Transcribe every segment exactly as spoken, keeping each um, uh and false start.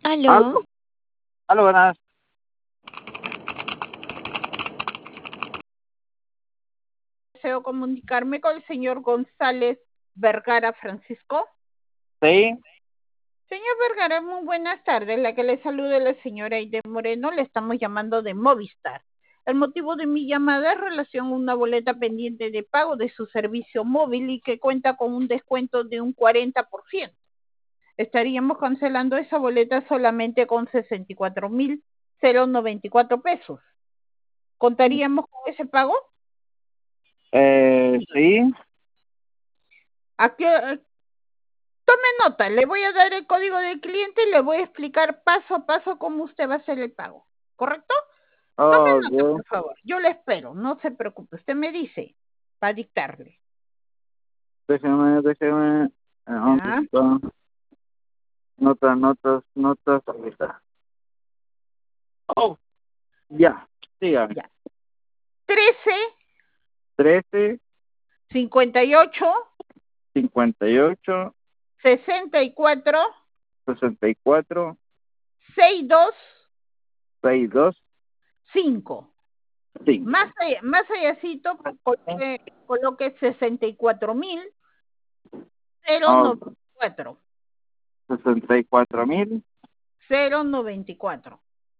Aló, Aló, aló, buenas. Deseo comunicarme con el señor González Vergara Francisco. Sí, Señor Vergara, muy buenas tardes. La que le saluda es la señora Aide Moreno. Le estamos llamando de Movistar. El motivo de mi llamada es relación a una boleta pendiente de pago de su servicio móvil y que cuenta con un descuento de un cuarenta por ciento. Estaríamos cancelando esa boleta solamente con sesenta y cuatro mil noventa y cuatro pesos. ¿Contaríamos con ese pago? eh, sí. ¿A qué, Tome nota, le voy a dar el código del cliente y le voy a explicar paso a paso cómo usted va a hacer el pago. ¿Correcto? Tome nota, Ok, por favor. Yo le espero, no se preocupe. Usted me dice para dictarle. déjeme, déjeme. eh, ¿Dónde ¿Ya? está? Notas, notas, notas. Ahí está. Oh, ya, dígame. Ya. trece, Trece, cincuenta y ocho, cincuenta y ocho, sesenta y cuatro, sesenta y cuatro, sesenta y dos, sesenta y dos, cinco. Más cinco. allá, más allácito, coloque, coloque sesenta y cuatro mil Oh, noventa y cuatro. sesenta y cuatro mil, noventa y cuatro.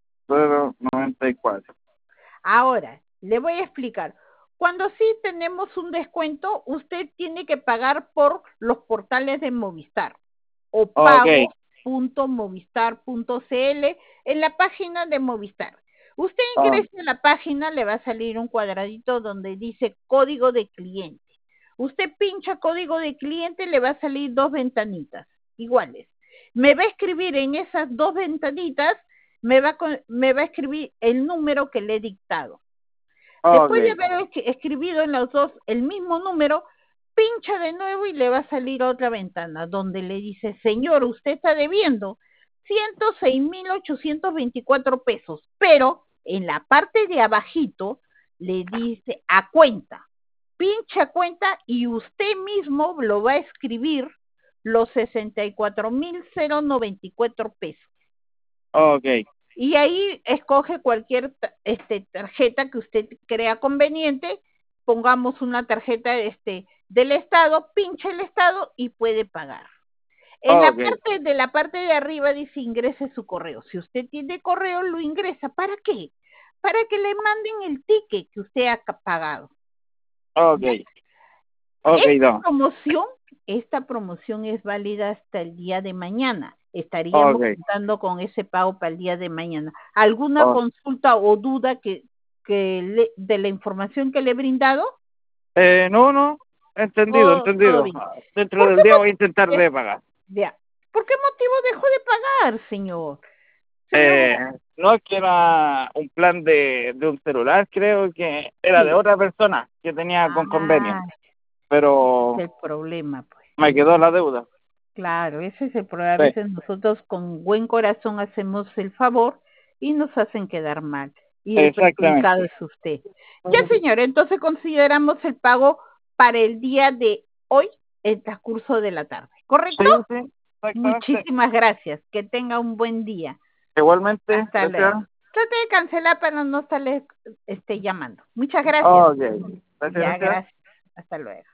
noventa y cuatro. Ahora, le voy a explicar. Cuando sí tenemos un descuento, usted tiene que pagar por los portales de Movistar o Ok, pago punto movistar punto cl en la página de Movistar. Usted ah, ingresa a la página, le va a salir un cuadradito donde dice código de cliente. Usted pincha código de cliente, le va a salir dos ventanitas iguales. Me va a escribir en esas dos ventanitas, me va, me va a escribir el número que le he dictado. ok, Después de haber escribido en los dos el mismo número, pincha de nuevo y le va a salir otra ventana donde le dice, señor, usted está debiendo ciento seis mil ochocientos veinticuatro pesos, pero en la parte de abajito le dice a cuenta. Pincha cuenta y usted mismo lo va a escribir los sesenta y cuatro mil noventa y cuatro pesos. ok, Y ahí escoge cualquier este, tarjeta que usted crea conveniente, pongamos una tarjeta este, del Estado, pinche el Estado y puede pagar. En la ok, parte de la parte de arriba dice ingrese su correo. Si usted tiene correo, lo ingresa. ¿Para qué? Para que le manden el ticket que usted ha pagado. ok, ok, Esta no. promoción, esta promoción es válida hasta el día de mañana. Estaríamos Ok, contando con ese pago para el día de mañana. ¿Alguna oh, consulta o duda que, que le, de la información que le he brindado? eh, no, no, entendido, ¿O todo entendido. bien? Dentro ¿Por qué del día voy a intentar motivo, de pagar. ya, ¿por qué motivo dejó de pagar, señor? Señor, Eh, no es que era un plan de, de un celular, creo que era de sí. otra persona que tenía con convenio, Ah, pero ese es el problema, pues. me quedó la deuda. Claro, ese es el problema. A Sí, veces nosotros con buen corazón hacemos el favor y nos hacen quedar mal. Y el perjudicado exactamente. es usted. Ya, señor, entonces consideramos el pago para el día de hoy, el transcurso de la tarde. Sí, ¿Correcto? sí, exactamente. Muchísimas gracias. Que tenga un buen día. Igualmente, Hasta gracias. luego. Trate de cancelar para no estarle este, llamando. Muchas gracias. Ok, gracias, Ya, gracias. gracias. Hasta luego.